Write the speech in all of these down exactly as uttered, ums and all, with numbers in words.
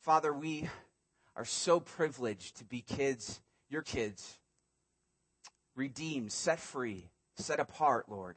Father, we are so privileged to be kids, your kids, redeemed, set free, set apart, Lord.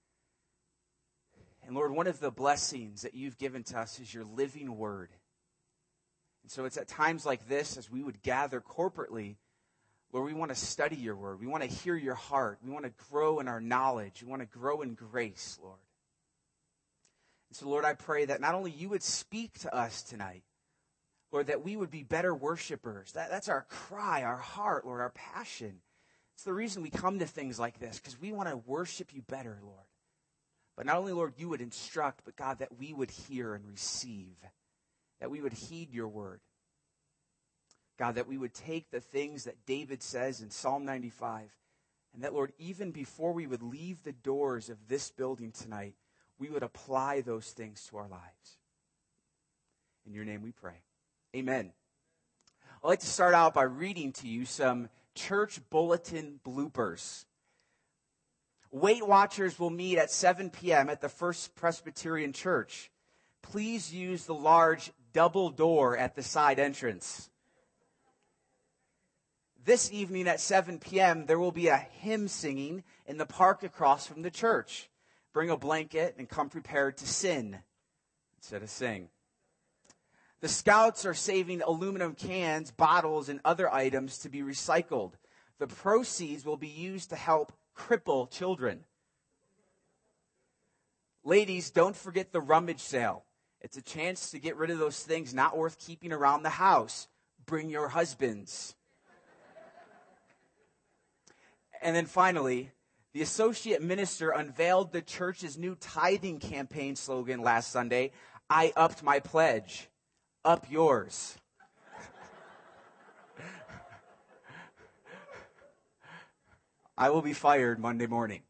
And Lord, one of the blessings that you've given to us is your living word. And so it's at times like this, as we would gather corporately, Lord, we want to study your word. We want to hear your heart. We want to grow in our knowledge. We want to grow in grace, Lord. And so, Lord, I pray that not only you would speak to us tonight, Lord, that we would be better worshipers. That, that's our cry, our heart, Lord, our passion. It's the reason we come to things like this, because we want to worship you better, Lord. But not only, Lord, you would instruct, but God, that we would hear and receive, that we would heed your word. God, that we would take the things that David says in Psalm ninety-five, and that, Lord, even before we would leave the doors of this building tonight, we would apply those things to our lives. In your name we pray. Amen. I'd like to start out by reading to you some church bulletin bloopers. Weight Watchers will meet at seven p.m. at the First Presbyterian Church. Please use the large double door at the side entrance. This evening at seven p.m., there will be a hymn singing in the park across from the church. Bring a blanket and come prepared to sin instead of sing. The Scouts are saving aluminum cans, bottles, and other items to be recycled. The proceeds will be used to help cripple children. Ladies, don't forget the rummage sale. It's a chance to get rid of those things not worth keeping around the house. Bring your husbands. And then finally, the associate minister unveiled the church's new tithing campaign slogan last Sunday. I upped my pledge. Up yours. I will be fired Monday morning.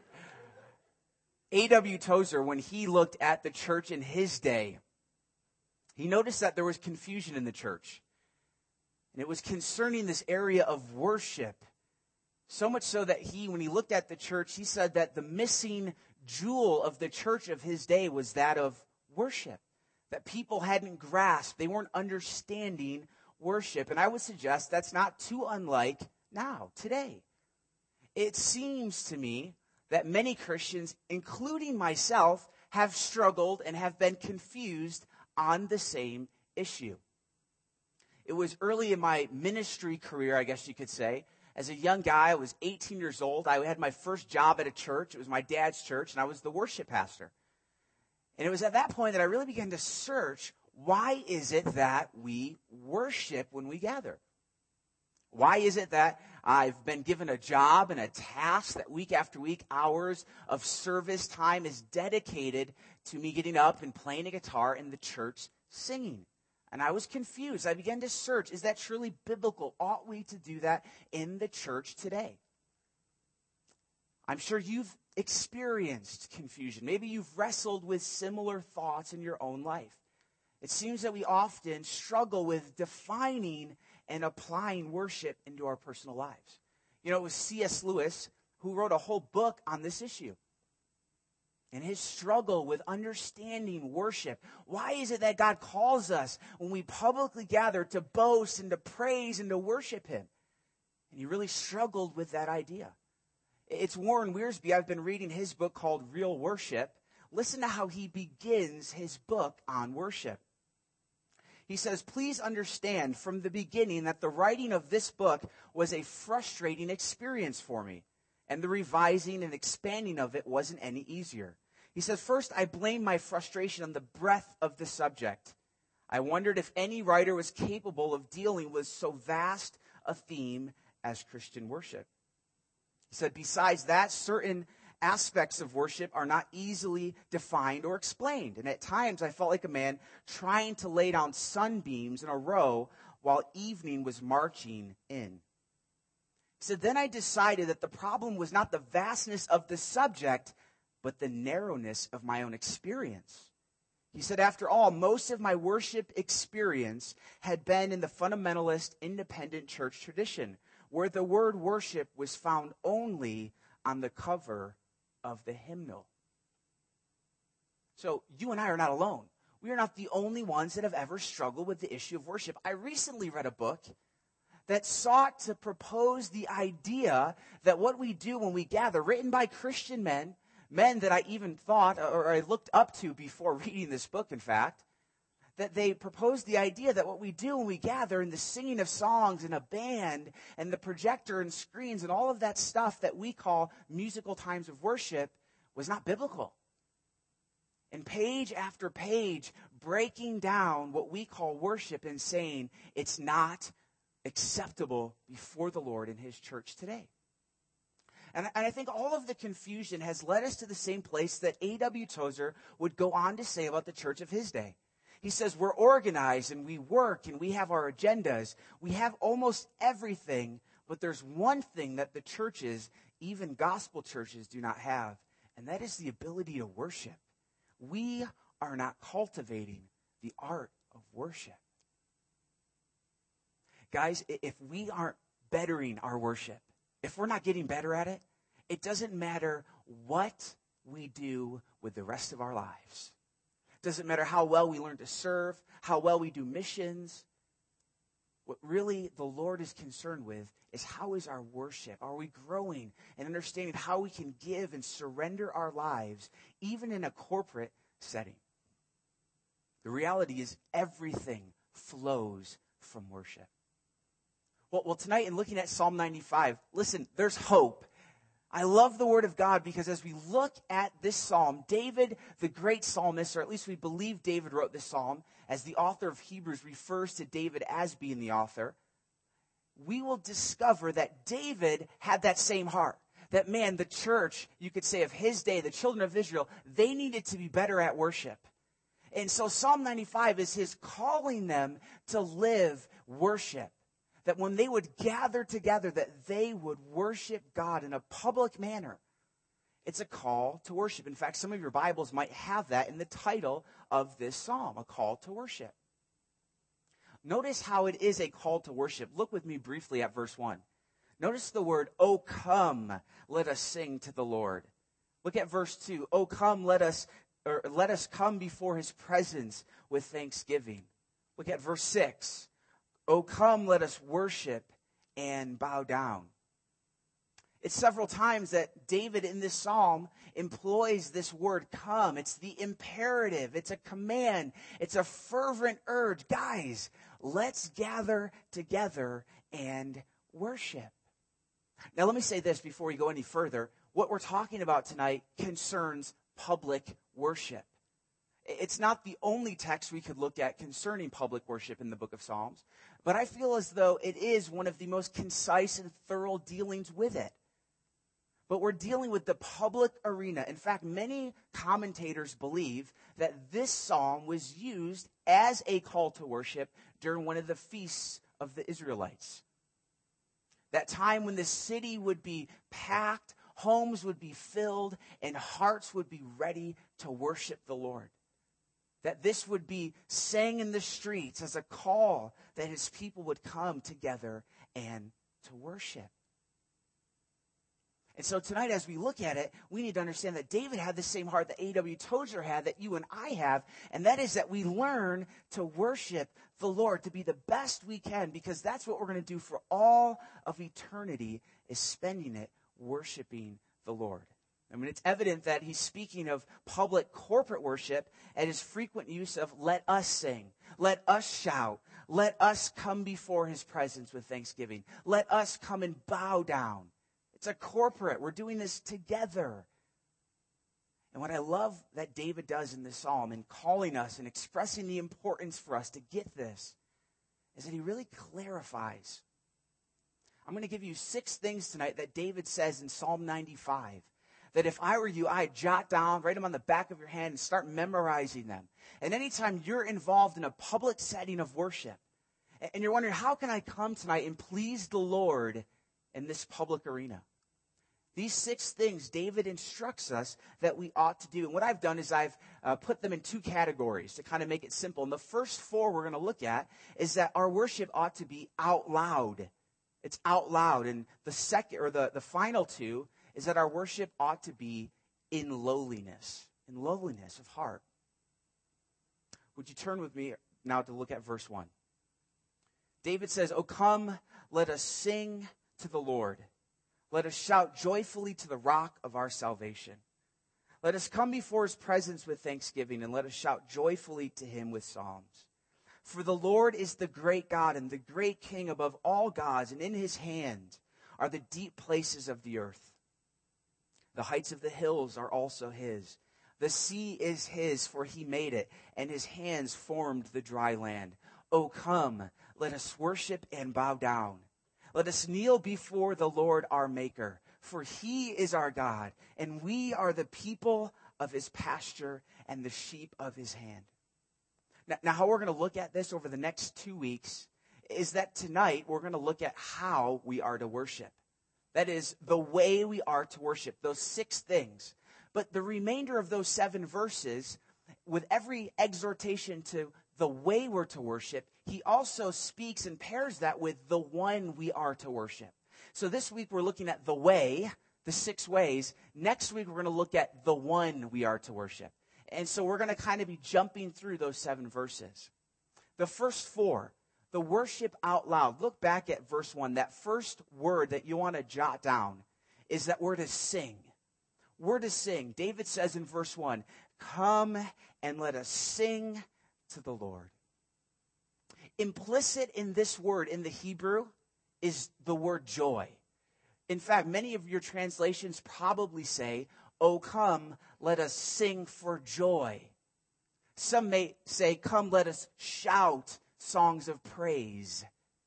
A W Tozer, when he looked at the church in his day, he noticed that there was confusion in the church. And it was concerning this area of worship. So much so that he, when he looked at the church, he said that the missing jewel of the church of his day was that of worship. That people hadn't grasped, they weren't understanding worship. And I would suggest that's not too unlike now, today. It seems to me that many Christians, including myself, have struggled and have been confused on the same issue. It was early in my ministry career, I guess you could say. As a young guy, I was eighteen years old. I had my first job at a church. It was my dad's church, and I was the worship pastor. And it was at that point that I really began to search, why is it that we worship when we gather? Why is it that I've been given a job and a task that week after week, hours of service time is dedicated to me getting up and playing a guitar in the church singing? And I was confused. I began to search, is that truly biblical? Ought we to do that in the church today? I'm sure you've experienced confusion. Maybe you've wrestled with similar thoughts in your own life. It seems that we often struggle with defining and applying worship into our personal lives. You know, it was C S Lewis who wrote a whole book on this issue. And his struggle with understanding worship. Why is it that God calls us when we publicly gather to boast and to praise and to worship him? And he really struggled with that idea. It's Warren Wiersbe. I've been reading his book called Real Worship. Listen to how he begins his book on worship. He says, please understand from the beginning that the writing of this book was a frustrating experience for me, and the revising and expanding of it wasn't any easier. He says, first, I blamed my frustration on the breadth of the subject. I wondered if any writer was capable of dealing with so vast a theme as Christian worship. He said, besides that, certain aspects of worship are not easily defined or explained. And at times I felt like a man trying to lay down sunbeams in a row while evening was marching in. He said, then I decided that the problem was not the vastness of the subject, but the narrowness of my own experience. He said, after all, most of my worship experience had been in the fundamentalist independent church tradition, where the word worship was found only on the cover of the hymnal. So you and I are not alone. We are not the only ones that have ever struggled with the issue of worship. I recently read a book that sought to propose the idea that what we do when we gather, written by Christian men, men that I even thought, or I looked up to before reading this book, in fact, that they proposed the idea that what we do when we gather in the singing of songs and a band and the projector and screens and all of that stuff that we call musical times of worship was not biblical. And page after page breaking down what we call worship and saying it's not acceptable before the Lord in his church today. And I think all of the confusion has led us to the same place that A W Tozer would go on to say about the church of his day. He says, we're organized and we work and we have our agendas. We have almost everything, but there's one thing that the churches, even gospel churches, do not have, and that is the ability to worship. We are not cultivating the art of worship. Guys, if we aren't bettering our worship, if we're not getting better at it, it doesn't matter what we do with the rest of our lives. It doesn't matter how well we learn to serve, how well we do missions. What really the Lord is concerned with is how is our worship? Are we growing and understanding how we can give and surrender our lives, even in a corporate setting? The reality is everything flows from worship. Well, well, tonight in looking at Psalm ninety-five, listen, there's hope. I love the Word of God because as we look at this psalm, David, the great psalmist, or at least we believe David wrote this psalm, as the author of Hebrews refers to David as being the author, we will discover that David had that same heart. That, man, the church, you could say, of his day, the children of Israel, they needed to be better at worship. And so Psalm ninety-five is his calling them to live worship. That when they would gather together, that they would worship God in a public manner. It's a call to worship. In fact, some of your Bibles might have that in the title of this psalm, a call to worship. Notice how it is a call to worship. Look with me briefly at verse one. Notice the word, "O come, let us sing to the Lord." Look at verse two. "O come, let us, or let us come before his presence with thanksgiving." Look at verse six. "O come, let us worship and bow down." It's several times that David in this psalm employs this word come. It's the imperative. It's a command. It's a fervent urge. Guys, let's gather together and worship. Now, let me say this before we go any further. What we're talking about tonight concerns public worship. It's not the only text we could look at concerning public worship in the book of Psalms, but I feel as though it is one of the most concise and thorough dealings with it. But we're dealing with the public arena. In fact, many commentators believe that this psalm was used as a call to worship during one of the feasts of the Israelites. That time when the city would be packed, homes would be filled, and hearts would be ready to worship the Lord. That this would be sang in the streets as a call that his people would come together and to worship. And so tonight, as we look at it, we need to understand that David had the same heart that A W Tozer had, that you and I have, and that is that we learn to worship the Lord, to be the best we can, because that's what we're going to do for all of eternity, is spending it worshiping the Lord. I mean, it's evident that he's speaking of public corporate worship and his frequent use of "let us sing, let us shout, let us come before his presence with thanksgiving, let us come and bow down." It's a corporate. We're doing this together. And what I love that David does in this psalm in calling us and expressing the importance for us to get this is that he really clarifies. I'm going to give you six things tonight that David says in Psalm ninety-five. That if I were you, I'd jot down, write them on the back of your hand, and start memorizing them. And anytime you're involved in a public setting of worship, and you're wondering, how can I come tonight and please the Lord in this public arena? These six things David instructs us that we ought to do. And what I've done is I've uh, put them in two categories to kind of make it simple. And the first four we're going to look at is that our worship ought to be out loud. It's out loud. And the second, or the, the final two, is that our worship ought to be in lowliness, in lowliness of heart. Would you turn with me now to look at verse one? David says, "O come, let us sing to the Lord. Let us shout joyfully to the rock of our salvation. Let us come before his presence with thanksgiving, and let us shout joyfully to him with psalms. For the Lord is the great God and the great King above all gods, and in his hand are the deep places of the earth. The heights of the hills are also his. The sea is his, for he made it, and his hands formed the dry land. O come, let us worship and bow down. Let us kneel before the Lord our Maker, for he is our God, and we are the people of his pasture and the sheep of his hand." Now, now how we're going to look at this over the next two weeks is that tonight we're going to look at how we are to worship. That is, the way we are to worship, those six things. But the remainder of those seven verses, with every exhortation to the way we're to worship, he also speaks and pairs that with the one we are to worship. So this week we're looking at the way, the six ways. Next week we're going to look at the one we are to worship. And so we're going to kind of be jumping through those seven verses. The first four, the worship out loud. Look back at verse one. That first word that you want to jot down is that we're to sing. We're to sing. David says in verse one, "Come and let us sing to the Lord." Implicit in this word in the Hebrew is the word joy. In fact, many of your translations probably say, "Oh, come, let us sing for joy." Some may say, "Come, let us shout songs of praise."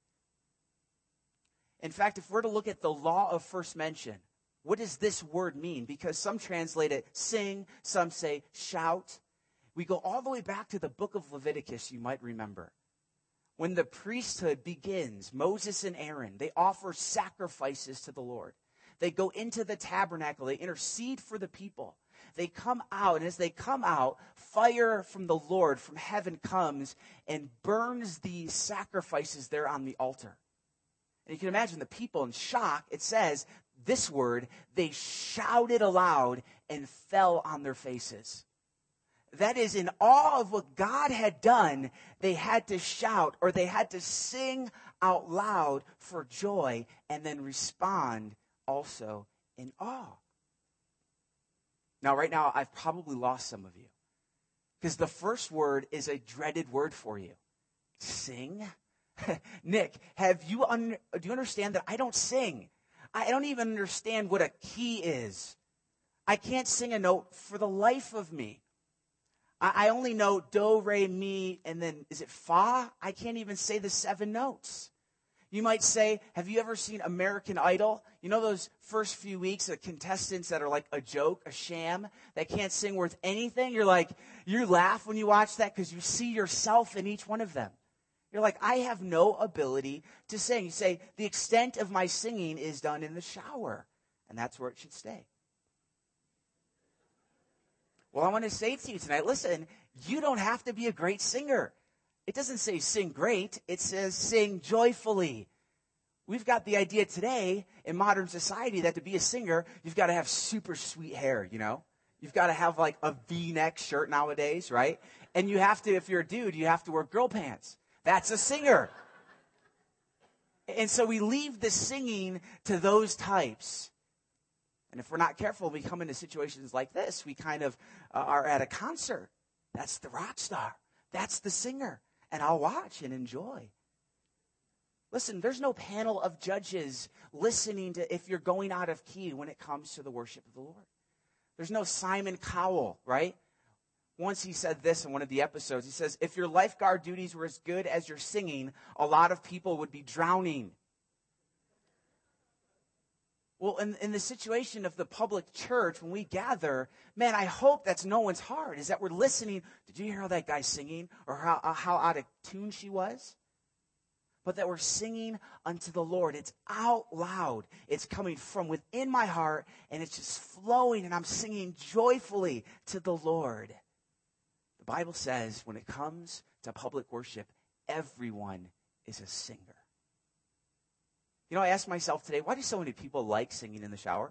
In fact, if we're to look at the law of first mention, what does this word mean? Because some translate it sing, some say shout. We go all the way back to the book of Leviticus, you might remember. When the priesthood begins, Moses and Aaron, they offer sacrifices to the Lord. They go into the tabernacle. They intercede for the people. They come out, and as they come out, fire from the Lord from heaven comes and burns the sacrifices there on the altar. And you can imagine the people in shock. It says this word, they shouted aloud and fell on their faces. That is, in awe of what God had done, they had to shout or they had to sing out loud for joy and then respond also in awe. Now, right now, I've probably lost some of you because the first word is a dreaded word for you. Sing? Nick, have you un- do you understand that I don't sing? I don't even understand what a key is. I can't sing a note for the life of me. I only know do, re, mi, and then is it fa? I can't even say the seven notes. You might say, have you ever seen American Idol? You know those first few weeks of contestants that are like a joke, a sham, that can't sing worth anything? You're like, you laugh when you watch that because you see yourself in each one of them. You're like, I have no ability to sing. You say, the extent of my singing is done in the shower, and that's where it should stay. Well, I want to say to you tonight, listen, you don't have to be a great singer. It doesn't say sing great. It says sing joyfully. We've got the idea today in modern society that to be a singer, you've got to have super sweet hair, you know. You've got to have like a V-neck shirt nowadays, right? And you have to, if you're a dude, you have to wear girl pants. That's a singer. And so we leave the singing to those types. And if we're not careful, we come into situations like this. We kind of uh, are at a concert. That's the rock star. That's the singer. And I'll watch and enjoy. Listen, there's no panel of judges listening to if you're going out of key when it comes to the worship of the Lord. There's no Simon Cowell, right? Once he said this in one of the episodes. He says, if your lifeguard duties were as good as your singing, a lot of people would be drowning. Well, in, in the situation of the public church, when we gather, man, I hope that's no one's heart, is that we're listening. Did you hear how that guy's singing or how, uh, how out of tune she was? But that we're singing unto the Lord. It's out loud. It's coming from within my heart, and it's just flowing, and I'm singing joyfully to the Lord. The Bible says when it comes to public worship, everyone is a singer. You know, I asked myself today, why do so many people like singing in the shower?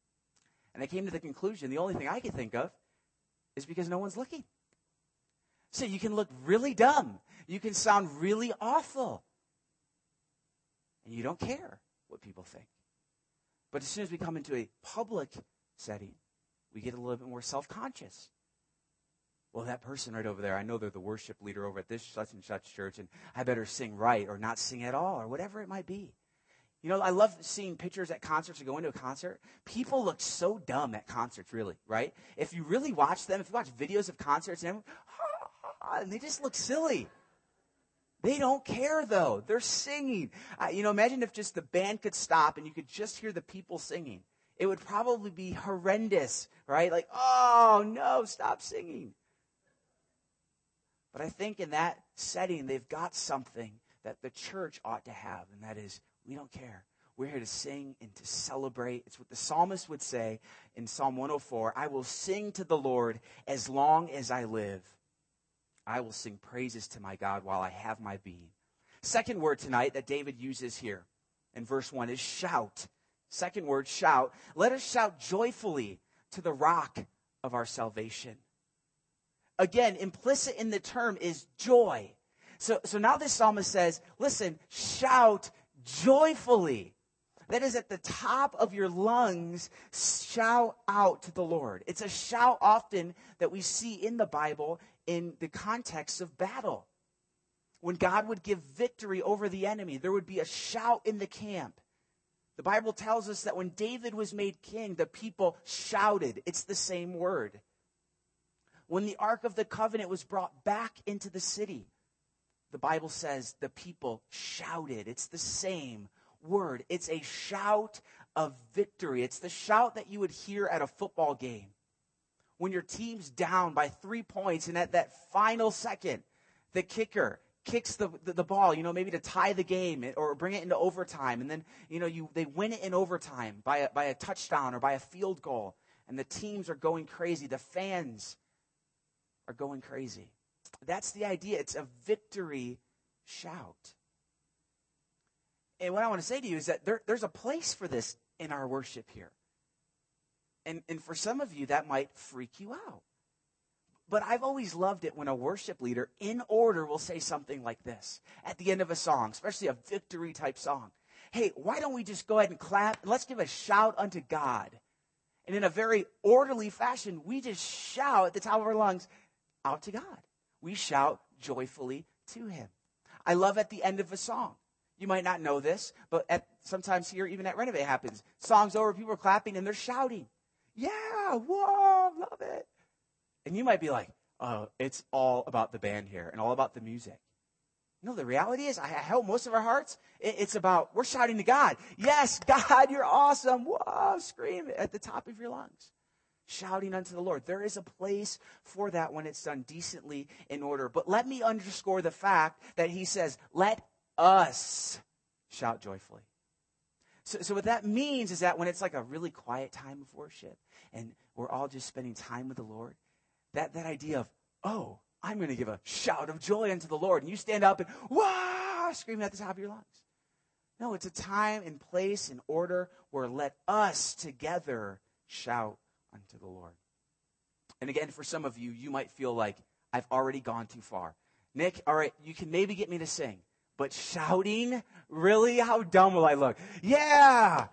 And I came to the conclusion, the only thing I could think of is because no one's looking. So you can look really dumb. You can sound really awful. And you don't care what people think. But as soon as we come into a public setting, we get a little bit more self-conscious. Well, that person right over there, I know they're the worship leader over at this such and such church, and I better sing right or not sing at all or whatever it might be. You know, I love seeing pictures at concerts or going to a concert. People look so dumb at concerts, really, right? If you really watch them, if you watch videos of concerts, and, and they just look silly. They don't care, though. They're singing. Uh, you know, imagine if just the band could stop and you could just hear the people singing. It would probably be horrendous, right? Like, oh, no, stop singing. But I think in that setting, they've got something that the church ought to have, and that is, we don't care. We're here to sing and to celebrate. It's what the psalmist would say in Psalm one oh four. I will sing to the Lord as long as I live. I will sing praises to my God while I have my being. Second word tonight that David uses here in verse one is shout. Second word, shout. Let us shout joyfully to the rock of our salvation. Again, implicit in the term is joy. So, so now this psalmist says, listen, shout joyfully. That is at the top of your lungs, shout out to the Lord. It's a shout often that we see in the Bible in the context of battle. When God would give victory over the enemy, there would be a shout in the camp. The Bible tells us that when David was made king, the people shouted. It's the same word. When the Ark of the Covenant was brought back into the city, the Bible says the people shouted. It's the same word. It's a shout of victory. It's the shout that you would hear at a football game. When your team's down by three points and at that final second, the kicker kicks the, the, the ball, you know, maybe to tie the game or bring it into overtime. And then, you know, you they win it in overtime by a, by a touchdown or by a field goal. And the teams are going crazy. The fans are going crazy. That's the idea. It's a victory shout. And what I want to say to you is that there, there's a place for this in our worship here. And, and for some of you, that might freak you out. But I've always loved it when a worship leader, in order, will say something like this at the end of a song, especially a victory type song. Hey, why don't we just go ahead and clap and let's give a shout unto God. And in a very orderly fashion, we just shout at the top of our lungs out to God. We shout joyfully to him. I love at the end of a song. You might not know this, but at, sometimes here, even at Renovate happens. Song's over, people are clapping and they're shouting. Yeah, whoa, love it. And you might be like, oh, it's all about the band here and all about the music. No, the reality is, I hope most of our hearts, it, it's about, we're shouting to God. Yes, God, you're awesome. Whoa, scream at the top of your lungs. Shouting unto the Lord. There is a place for that when it's done decently in order. But let me underscore the fact that he says, let us shout joyfully. So, so what that means is that when it's like a really quiet time of worship and we're all just spending time with the Lord, that, that idea of, oh, I'm going to give a shout of joy unto the Lord. And you stand up and, wah, screaming at the top of your lungs. No, it's a time and place and order where let us together shout unto the Lord. And again, for some of you, you might feel like, I've already gone too far. Nick, all right, you can maybe get me to sing. But shouting? Really? How dumb will I look? Yeah!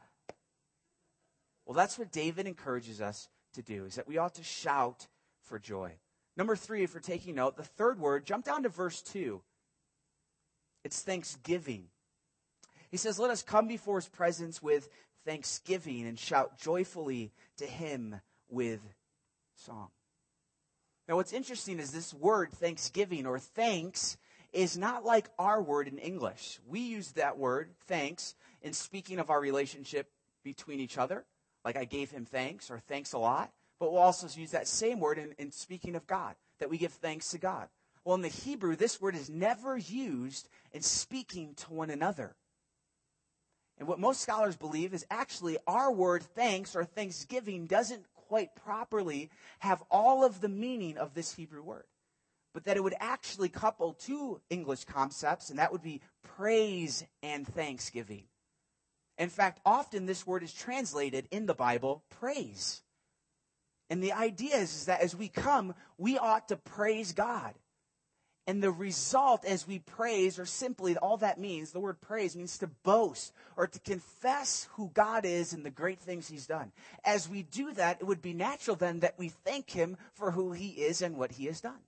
Well, that's what David encourages us to do, is that we ought to shout for joy. Number three, if you're taking note, the third word, jump down to verse two. It's thanksgiving. He says, let us come before his presence with thanksgiving and shout joyfully to him with song. Now, what's interesting is this word thanksgiving or thanks is not like our word in English. We use that word, thanks, in speaking of our relationship between each other. Like I gave him thanks or thanks a lot. But we'll also use that same word in, in speaking of God, that we give thanks to God. Well, in the Hebrew, this word is never used in speaking to one another. And what most scholars believe is actually our word thanks or thanksgiving doesn't quite properly have all of the meaning of this Hebrew word. But that it would actually couple two English concepts, and that would be praise and thanksgiving. In fact, often this word is translated in the Bible, praise. And the idea is, is that as we come, we ought to praise God. And the result as we praise, or simply all that means, the word praise means to boast or to confess who God is and the great things he's done. As we do that, it would be natural then that we thank him for who he is and what he has done.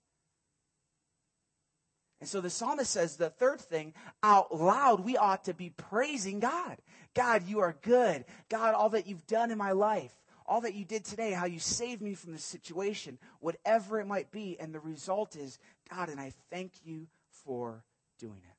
And so the psalmist says the third thing, out loud, we ought to be praising God. God, you are good. God, all that you've done in my life, all that you did today, how you saved me from this situation, whatever it might be. And the result is, God, and I thank you for doing it.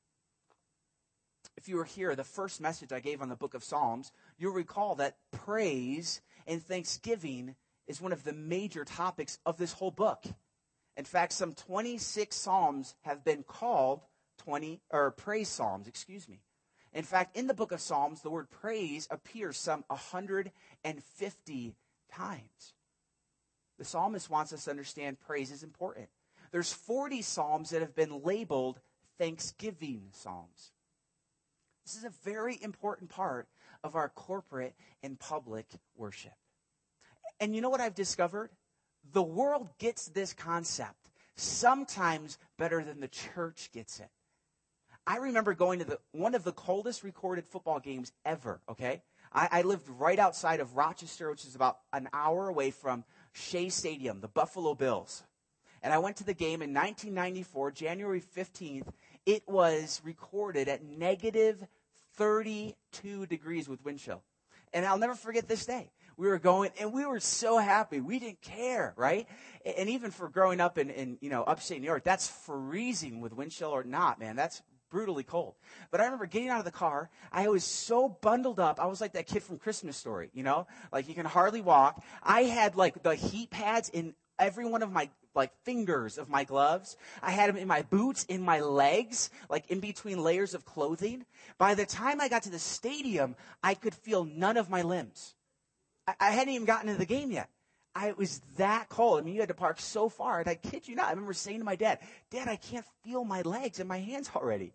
If you were here, the first message I gave on the book of Psalms, you'll recall that praise and thanksgiving is one of the major topics of this whole book. In fact, some twenty-six psalms have been called twenty or praise psalms, excuse me. In fact, in the book of Psalms, the word praise appears some one hundred fifty times. The psalmist wants us to understand praise is important. There's forty psalms that have been labeled thanksgiving psalms. This is a very important part of our corporate and public worship. And you know what I've discovered? The world gets this concept sometimes better than the church gets it. I remember going to the one of the coldest recorded football games ever, okay? I, I lived right outside of Rochester, which is about an hour away from Shea Stadium, the Buffalo Bills. And I went to the game in nineteen ninety-four, January fifteenth. It was recorded at negative thirty-two degrees with wind chill. And I'll never forget this day. We were going, and we were so happy. We didn't care, right? And even for growing up in, in you know, upstate New York, that's freezing with wind chill or not, man. That's brutally cold. But I remember getting out of the car. I was so bundled up. I was like that kid from Christmas Story, you know? Like, you can hardly walk. I had, like, the heat pads in every one of my, like, fingers of my gloves. I had them in my boots, in my legs, like, in between layers of clothing. By the time I got to the stadium, I could feel none of my limbs. I, I hadn't even gotten into the game yet. I, it was that cold. I mean, you had to park so far. And I kid you not, I remember saying to my dad, Dad, I can't feel my legs and my hands already.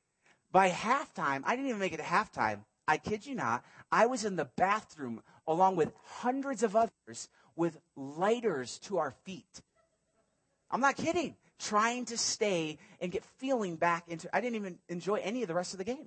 By halftime, I didn't even make it to halftime. I kid you not, I was in the bathroom along with hundreds of others with lighters to our feet. I'm not kidding. Trying to stay and get feeling back into, I didn't even enjoy any of the rest of the game.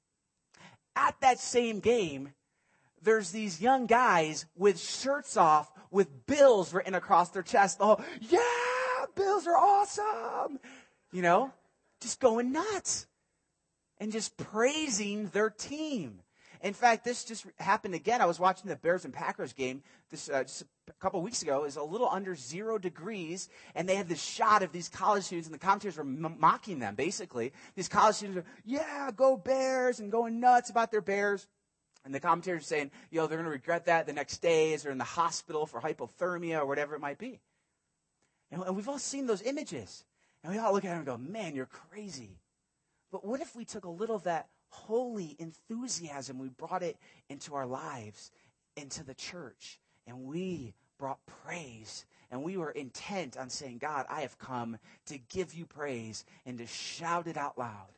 At that same game, there's these young guys with shirts off with Bills written across their chest. Oh, yeah, Bills are awesome. You know, just going nuts and just praising their team. In fact, this just happened again. I was watching the Bears and Packers game this uh, just a couple of weeks ago. It was a little under zero degrees, and they had this shot of these college students, and the commentators were m- mocking them, basically. These college students are, yeah, go Bears, and going nuts about their Bears. And the commentators are saying, you know, they're going to regret that the next day as they're in the hospital for hypothermia or whatever it might be. And, and we've all seen those images. And we all look at them and go, man, you're crazy. But what if we took a little of that holy enthusiasm, we brought it into our lives, into the church, and we brought praise, and we were intent on saying, God, I have come to give you praise and to shout it out loud.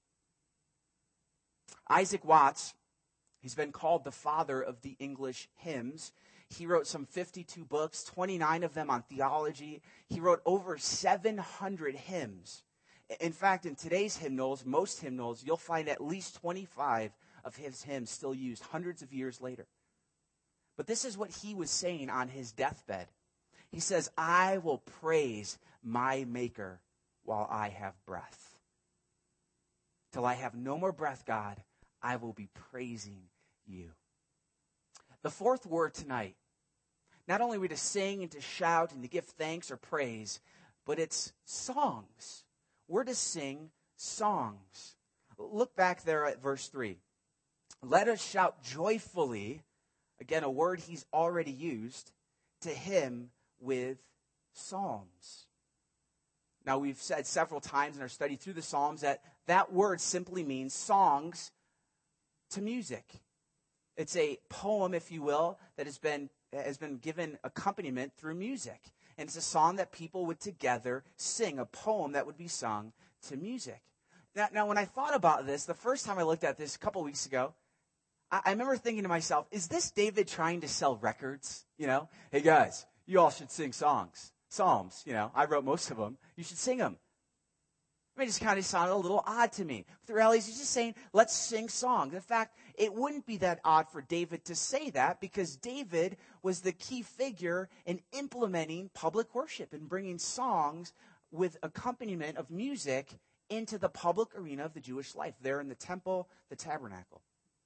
Isaac Watts, he's been called the father of the English hymns. He wrote some fifty-two books, twenty-nine of them on theology. He wrote over seven hundred hymns. In fact, in today's hymnals, most hymnals, you'll find at least twenty-five of his hymns still used hundreds of years later. But this is what he was saying on his deathbed. He says, I will praise my Maker while I have breath. Till I have no more breath, God, I will be praising you. The fourth word tonight, not only are we to sing and to shout and to give thanks or praise, but it's songs. We're to sing songs. Look back there at verse three. Let us shout joyfully, again, a word he's already used, to him with psalms. Now, we've said several times in our study through the Psalms that that word simply means songs to music. It's a poem, if you will, that has been has been given accompaniment through music. And it's a song that people would together sing, a poem that would be sung to music. Now, now when I thought about this, the first time I looked at this a couple weeks ago, I, I remember thinking to myself, is this David trying to sell records? You know, hey guys, you all should sing songs, psalms. You know, I wrote most of them. You should sing them. I mean, it just kind of sounded a little odd to me. But the reality is he's just saying, let's sing songs. In fact, it wouldn't be that odd for David to say that because David was the key figure in implementing public worship and bringing songs with accompaniment of music into the public arena of the Jewish life, there in the temple, the tabernacle.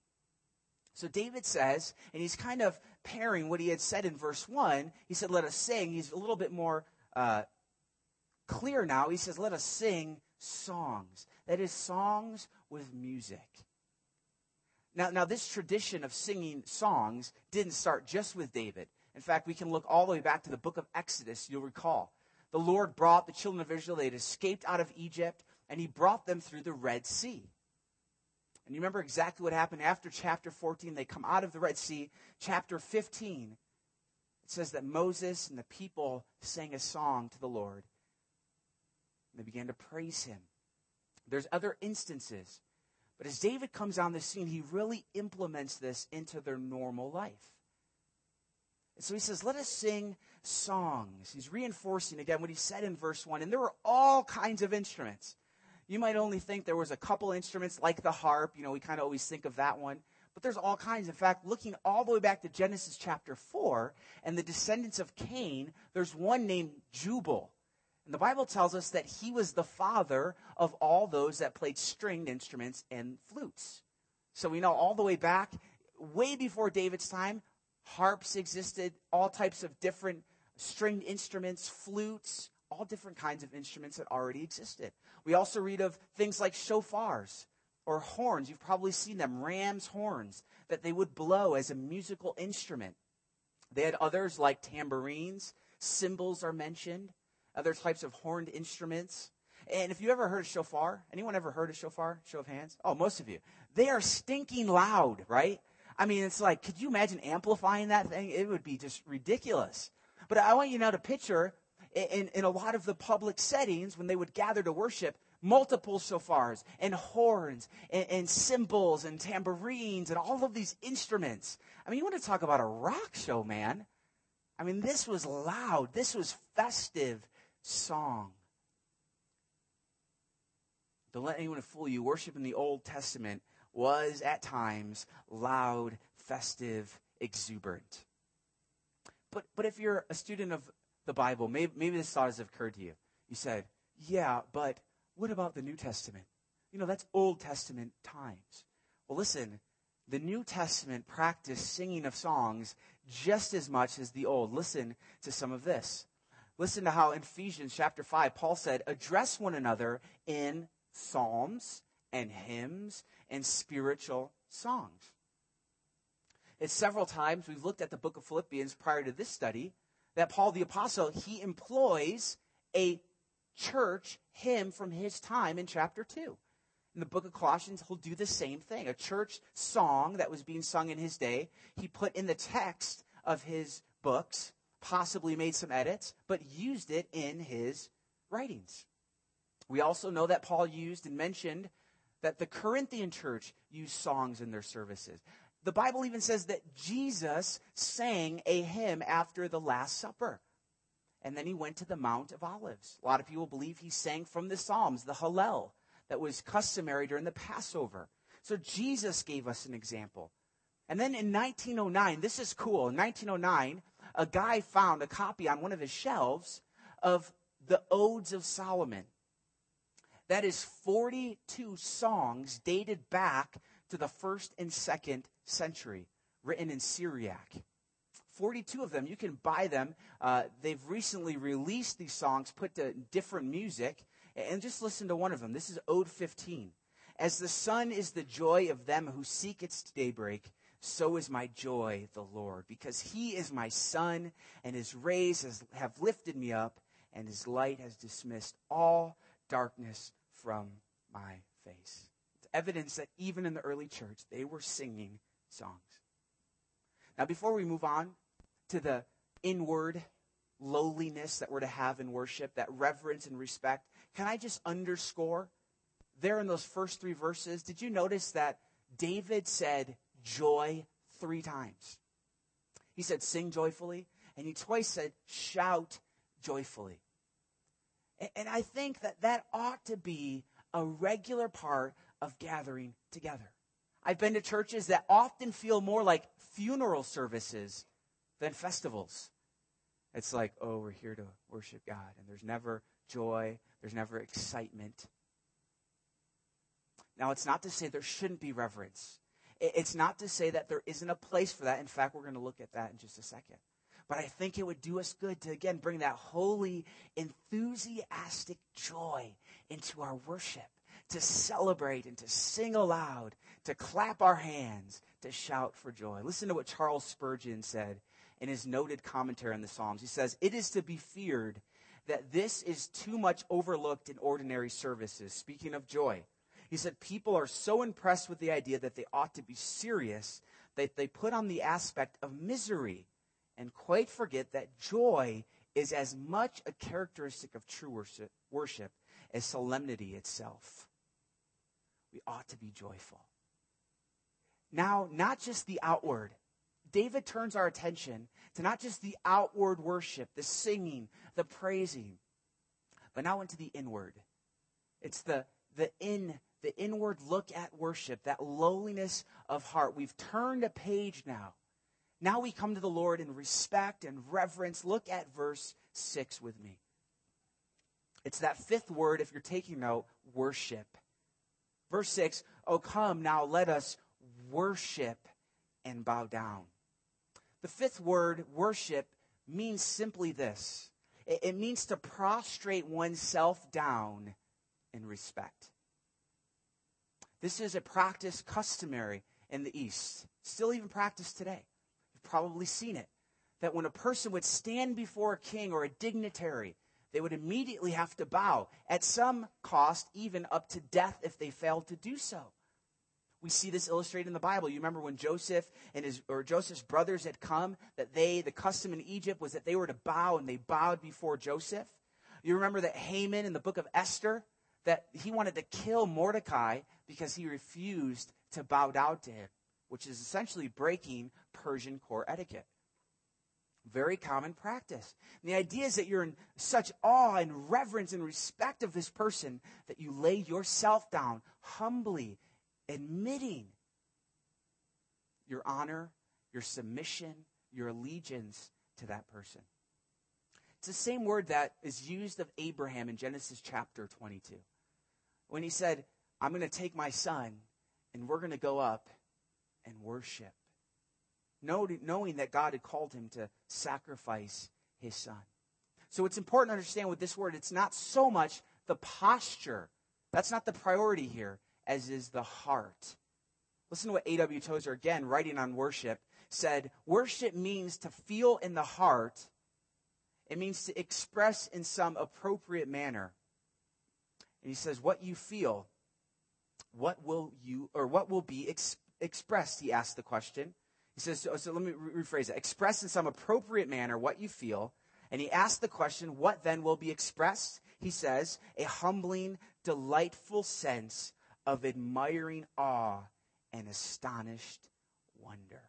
So David says, and he's kind of pairing what he had said in verse one. He said, let us sing. He's a little bit more uh, clear now. He says, let us sing songs. That is, songs with music. Now, now, this tradition of singing songs didn't start just with David. In fact, we can look all the way back to the book of Exodus. You'll recall. The Lord brought the children of Israel. They had escaped out of Egypt, and he brought them through the Red Sea. And you remember exactly what happened after chapter fourteen. They come out of the Red Sea. Chapter fifteen, it says that Moses and the people sang a song to the Lord. They began to praise him. There's other instances. But as David comes on the scene, he really implements this into their normal life. And so he says, let us sing songs. He's reinforcing again what he said in verse one. And there were all kinds of instruments. You might only think there was a couple instruments like the harp. You know, we kind of always think of that one. But there's all kinds. In fact, looking all the way back to Genesis chapter four and the descendants of Cain, there's one named Jubal. And the Bible tells us that he was the father of all those that played stringed instruments and flutes. So we know all the way back, way before David's time, harps existed, all types of different stringed instruments, flutes, all different kinds of instruments that already existed. We also read of things like shofars or horns. You've probably seen them, ram's horns, that they would blow as a musical instrument. They had others like tambourines, cymbals are mentioned, other types of horned instruments. And if you ever heard a shofar, anyone ever heard a shofar? Show of hands. Oh, most of you. They are stinking loud, right? I mean, it's like, could you imagine amplifying that thing? It would be just ridiculous. But I want you now to picture in, in a lot of the public settings when they would gather to worship, multiple shofars and horns and, and cymbals and tambourines and all of these instruments. I mean, you want to talk about a rock show, man. I mean, this was loud. This was festive song. Don't let anyone fool you. Worship in the Old Testament was at times loud, festive, exuberant. But but if you're a student of the Bible, maybe, maybe this thought has occurred to you. You said, yeah, but what about the New Testament? You know, that's Old Testament times. Well, listen, the New Testament practiced singing of songs just as much as the Old. Listen to some of this. Listen to how in Ephesians chapter five, Paul said, address one another in psalms and hymns and spiritual songs. It's several times we've looked at the book of Philippians prior to this study that Paul the Apostle, he employs a church hymn from his time in chapter two. In the book of Colossians, he'll do the same thing. A church song that was being sung in his day, he put in the text of his books, possibly made some edits, but used it in his writings. We also know that Paul used and mentioned that the Corinthian church used songs in their services. The Bible even says that Jesus sang a hymn after the Last Supper. And then he went to the Mount of Olives. A lot of people believe he sang from the Psalms, the Hallel, that was customary during the Passover. So Jesus gave us an example. And then in nineteen oh nine, this is cool. In nineteen oh nine, a guy found a copy on one of his shelves of the Odes of Solomon. That is forty-two songs dated back to the first and second century, written in Syriac. forty-two of them. You can buy them. Uh, they've recently released these songs, put to different music. And just listen to one of them. This is Ode fifteen. As the sun is the joy of them who seek its daybreak, so is my joy, the Lord, because he is my sun, and his rays has, have lifted me up, and his light has dismissed all darkness from my face. It's evidence that even in the early church, they were singing songs. Now, before we move on to the inward lowliness that we're to have in worship, that reverence and respect, can I just underscore there in those first three verses, did you notice that David said joy three times? He said sing joyfully, and he twice said shout joyfully. And I think that that ought to be a regular part of gathering together. I've been to churches that often feel more like funeral services than festivals. It's like, oh, we're here to worship God, and there's never joy, there's never excitement. Now, it's not to say there shouldn't be reverence. It's not to say that there isn't a place for that. In fact, we're going to look at that in just a second. But I think it would do us good to, again, bring that holy, enthusiastic joy into our worship, to celebrate and to sing aloud, to clap our hands, to shout for joy. Listen to what Charles Spurgeon said in his noted commentary on the Psalms. He says, "It is to be feared that this is too much overlooked in ordinary services." Speaking of joy, he said, people are so impressed with the idea that they ought to be serious that they put on the aspect of misery and quite forget that joy is as much a characteristic of true worship, worship as solemnity itself. We ought to be joyful. Now, not just the outward. David turns our attention to not just the outward worship, the singing, the praising, but now into the inward. It's the, the in the inward look at worship, that lowliness of heart. We've turned a page now. Now we come to the Lord in respect and reverence. Look at verse six with me. It's that fifth word, if you're taking note, worship. Verse six, "Oh, come now, let us worship and bow down." The fifth word, worship, means simply this. It, it means to prostrate oneself down in respect. This is a practice customary in the East, still even practiced today. You've probably seen it, that when a person would stand before a king or a dignitary, they would immediately have to bow, at some cost, even up to death if they failed to do so. We see this illustrated in the Bible. You remember when Joseph and his or Joseph's brothers had come, that they, the custom in Egypt was that they were to bow, and they bowed before Joseph. You remember that Haman in the book of Esther, that he wanted to kill Mordecai because he refused to bow down to him, which is essentially breaking Persian court etiquette. Very common practice. And the idea is that you're in such awe and reverence and respect of this person that you lay yourself down humbly, admitting your honor, your submission, your allegiance to that person. It's the same word that is used of Abraham in Genesis chapter twenty-two. When he said, "I'm going to take my son and we're going to go up and worship," knowing that God had called him to sacrifice his son. So it's important to understand with this word, it's not so much the posture. That's not the priority here, as is the heart. Listen to what A W Tozer, again, writing on worship, said, "Worship means to feel in the heart. It means to express in some appropriate manner." And he says, what you feel, what will you, or what will be ex- expressed, he asked the question. He says, so, so let me re- rephrase it. Express in some appropriate manner what you feel. And he asked the question, what then will be expressed? He says, a humbling, delightful sense of admiring awe and astonished wonder.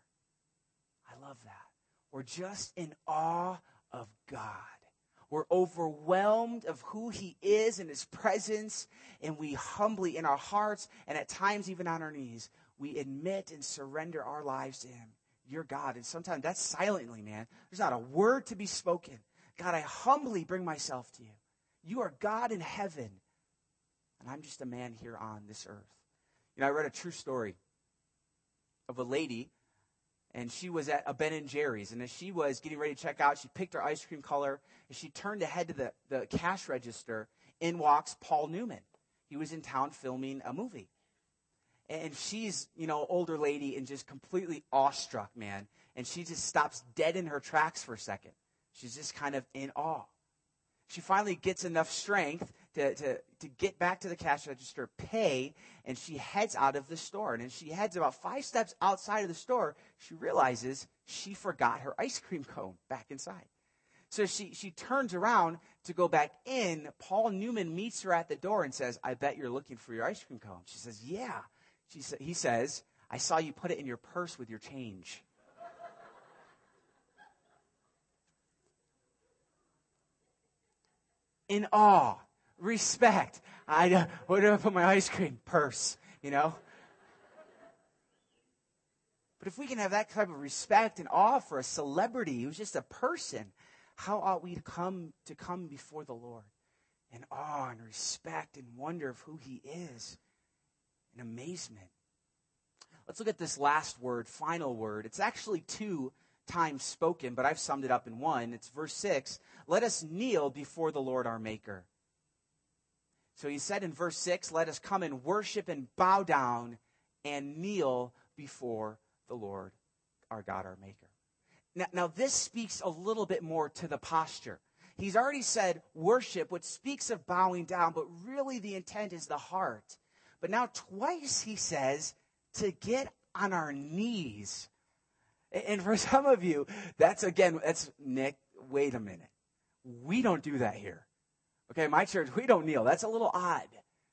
I love that. We're just in awe of God. We're overwhelmed of who he is and his presence, and we humbly in our hearts and at times even on our knees, we admit and surrender our lives to him. You're God. And sometimes that's silently, man. There's not a word to be spoken. God, I humbly bring myself to you. You are God in heaven, and I'm just a man here on this earth. You know, I read a true story of a lady, and she was at a Ben and Jerry's. And as she was getting ready to check out, she picked her ice cream color. And she turned to head to the, the cash register. In walks Paul Newman. He was in town filming a movie. And she's, you know, older lady and just completely awestruck, man. And she just stops dead in her tracks for a second. She's just kind of in awe. She finally gets enough strength to, to, to get back to the cash register, pay, and she heads out of the store. And as she heads about five steps outside of the store, she realizes she forgot her ice cream cone back inside. So she, she turns around to go back in. Paul Newman meets her at the door and says, "I bet you're looking for your ice cream cone." She says, "Yeah." She sa- he says, "I saw you put it in your purse with your change." In awe. respect. I, uh, where do I put my ice cream? Purse, you know? But if we can have that type of respect and awe for a celebrity who's just a person, how ought we to come to come before the Lord in awe and respect and wonder of who he is and amazement? Let's look at this last word, final word. It's actually two times spoken, but I've summed it up in one. It's verse six. Let us kneel before the Lord our Maker. So he said in verse six, let us come and worship and bow down and kneel before the Lord, our God, our Maker. Now, now, this speaks a little bit more to the posture. He's already said worship, which speaks of bowing down, but really the intent is the heart. But now twice he says to get on our knees. And for some of you, that's again, that's, Nick, wait a minute. We don't do that here. Okay, my church, we don't kneel. That's a little odd.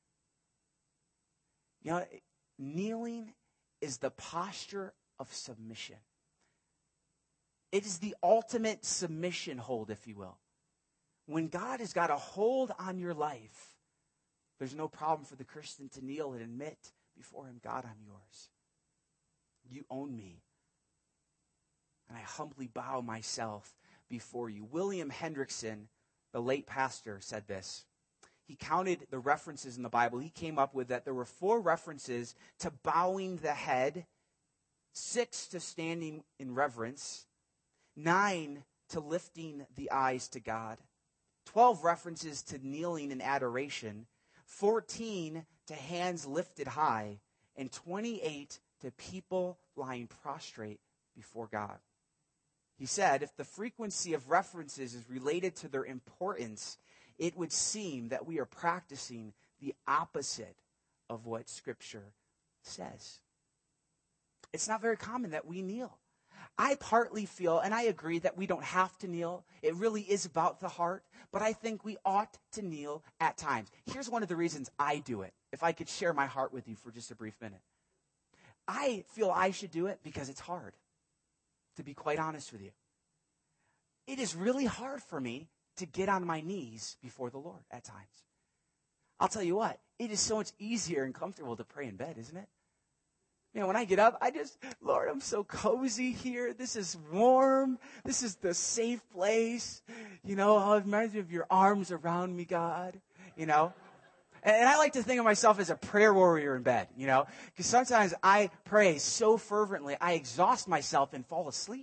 You know, kneeling is the posture of submission. It is the ultimate submission hold, if you will. When God has got a hold on your life, there's no problem for the Christian to kneel and admit before him, God, I'm yours. You own me. And I humbly bow myself before you. William Hendrickson, the late pastor, said this. He counted the references in the Bible. He came up with that there were four references to bowing the head, six to standing in reverence, nine to lifting the eyes to God, twelve references to kneeling in adoration, fourteen to hands lifted high, and twenty-eight to people lying prostrate before God. He said, if the frequency of references is related to their importance, it would seem that we are practicing the opposite of what Scripture says. It's not very common that we kneel. I partly feel, and I agree, that we don't have to kneel. It really is about the heart, but I think we ought to kneel at times. Here's one of the reasons I do it, if I could share my heart with you for just a brief minute. I feel I should do it because it's hard, to be quite honest with you. It is really hard for me to get on my knees before the Lord at times. I'll tell you what, it is so much easier and comfortable to pray in bed, isn't it? You know, when I get up, I just, Lord, I'm so cozy here. This is warm. This is the safe place. You know, oh, it reminds me of your arms around me, God. You know? And I like to think of myself as a prayer warrior in bed, you know? Because sometimes I pray so fervently, I exhaust myself and fall asleep.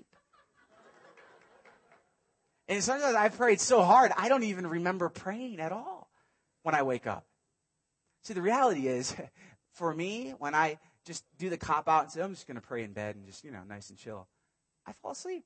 And sometimes I've prayed so hard, I don't even remember praying at all when I wake up. See, the reality is, for me, when I just do the cop out and say, I'm just going to pray in bed and just, you know, nice and chill, I fall asleep.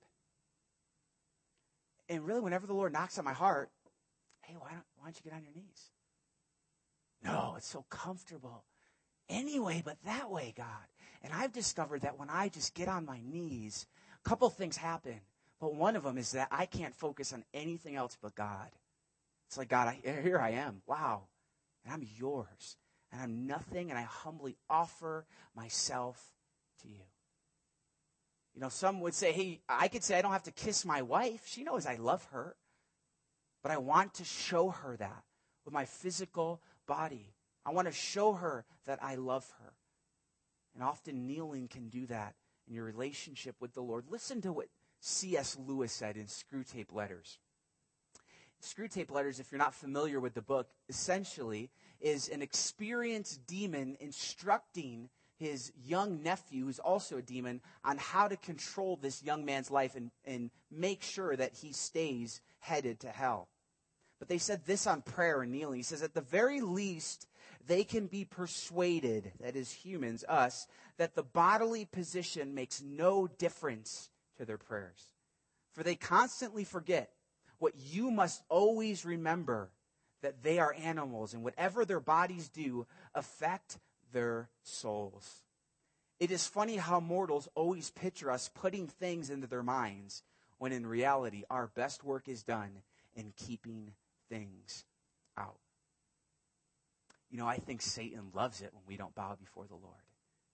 And really, whenever the Lord knocks on my heart, hey, why don't, why don't you get on your knees? No, it's so comfortable. Anyway, but that way, God. And I've discovered that when I just get on my knees, a couple things happen. But one of them is that I can't focus on anything else but God. It's like, God, I, here I am. Wow. And I'm yours. And I'm nothing, and I humbly offer myself to you. You know, some would say, hey, I could say I don't have to kiss my wife. She knows I love her. But I want to show her that with my physical body. I want to show her that I love her. And often kneeling can do that in your relationship with the Lord. Listen to what C S Lewis said in Screwtape Letters. Screwtape Letters, if you're not familiar with the book, essentially is an experienced demon instructing his young nephew, who's also a demon, on how to control this young man's life and, and make sure that he stays headed to hell. But they said this on prayer and kneeling. He says, at the very least, they can be persuaded, that is humans, us, that the bodily position makes no difference to their prayers. For they constantly forget what you must always remember, that they are animals, and whatever their bodies do affect their souls. It is funny how mortals always picture us putting things into their minds, when in reality our best work is done in keeping things out. You know, I think Satan loves it when we don't bow before the Lord.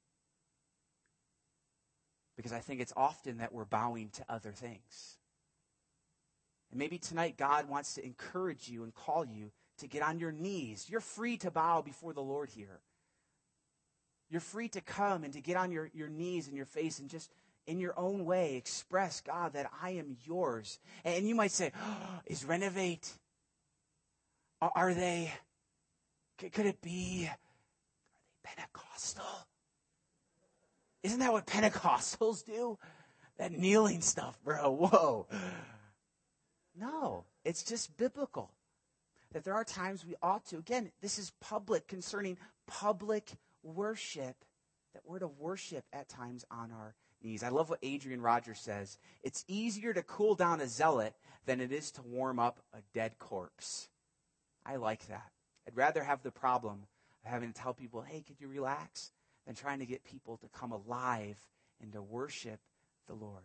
Because I think it's often that we're bowing to other things. And maybe tonight God wants to encourage you and call you to get on your knees. You're free to bow before the Lord here. You're free to come and to get on your, your knees and your face and just in your own way express, God, that I am yours. And you might say, oh, is Renovate, are, are they, could, could it be, are they Pentecostal? Isn't that what Pentecostals do? That kneeling stuff, bro. Whoa. No, it's just biblical. That there are times we ought to, again, this is public, concerning public worship, that we're to worship at times on our knees. I love what Adrian Rogers says. It's easier to cool down a zealot than it is to warm up a dead corpse. I like that. I'd rather have the problem of having to tell people, hey, could you relax, than trying to get people to come alive and to worship the Lord.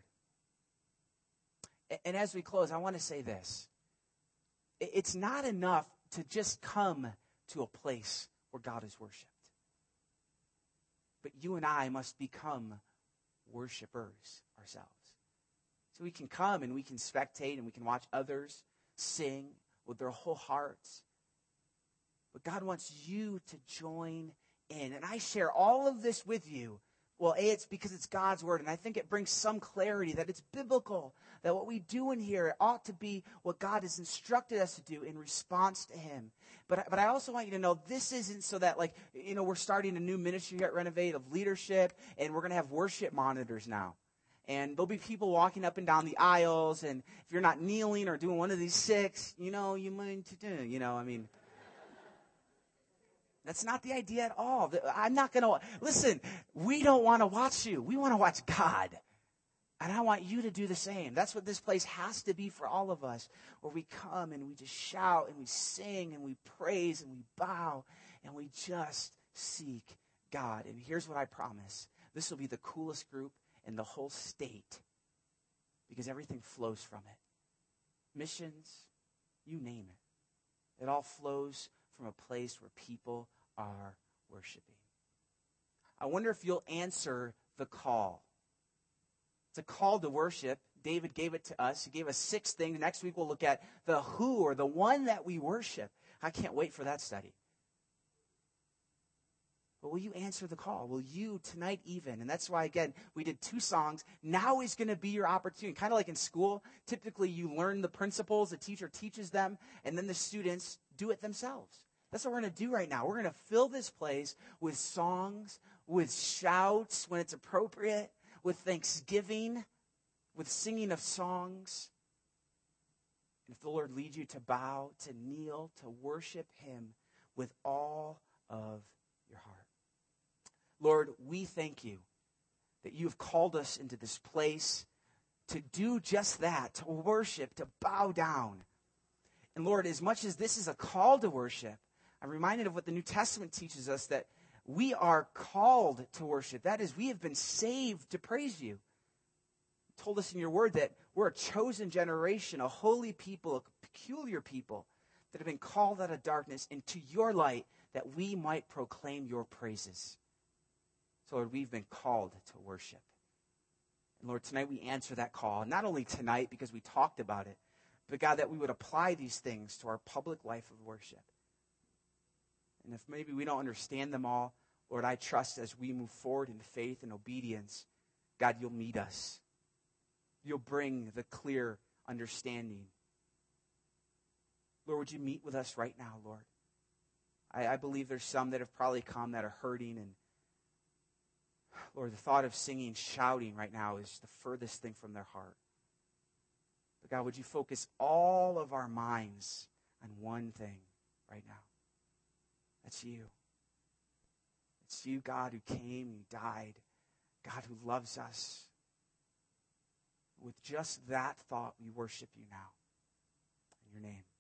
And as we close, I want to say this. It's not enough to just come to a place where God is worshiped. But you and I must become worshipers ourselves. So we can come and we can spectate and we can watch others sing with their whole hearts. But God wants you to join in. And I share all of this with you. Well, A, it's because it's God's word, and I think it brings some clarity that it's biblical, that what we do in here it ought to be what God has instructed us to do in response to him. But, but I also want you to know this isn't so that, like, you know, we're starting a new ministry here at Renovate of leadership, and we're going to have worship monitors now. And there'll be people walking up and down the aisles, and if you're not kneeling or doing one of these six, you know, you might do, you know, I mean... That's not the idea at all. I'm not going to, listen, we don't want to watch you. We want to watch God. And I want you to do the same. That's what this place has to be for all of us, where we come and we just shout and we sing and we praise and we bow and we just seek God. And here's what I promise. This will be the coolest group in the whole state because everything flows from it. Missions, you name it. It all flows from a place where people are worshiping. I wonder if you'll answer the call. It's a call to worship. David gave it to us. He gave us six things. Next week we'll look at the who, or the one that we worship. I can't wait for that study. But will you answer the call? Will you tonight even? And that's why, again, we did two songs. Now is going to be your opportunity. Kind of like in school, typically you learn the principles, the teacher teaches them, and then the students do it themselves. That's what we're going to do right now. We're going to fill this place with songs, with shouts when it's appropriate, with thanksgiving, with singing of songs. And if the Lord leads you to bow, to kneel, to worship him with all of your heart. Lord, we thank you that you have called us into this place to do just that, to worship, to bow down. And Lord, as much as this is a call to worship, I'm reminded of what the New Testament teaches us, that we are called to worship. That is, we have been saved to praise you. You told us in your word that we're a chosen generation, a holy people, a peculiar people that have been called out of darkness into your light, that we might proclaim your praises. So, Lord, we've been called to worship. And Lord, tonight we answer that call. Not only tonight because we talked about it, but God, that we would apply these things to our public life of worship. And if maybe we don't understand them all, Lord, I trust as we move forward in faith and obedience, God, you'll meet us. You'll bring the clear understanding. Lord, would you meet with us right now, Lord? I, I believe there's some that have probably come that are hurting. And Lord, the thought of singing, shouting right now is the furthest thing from their heart. But God, would you focus all of our minds on one thing right now? That's you. It's you, God, who came and died. God who loves us. With just that thought, we worship you now. In your name.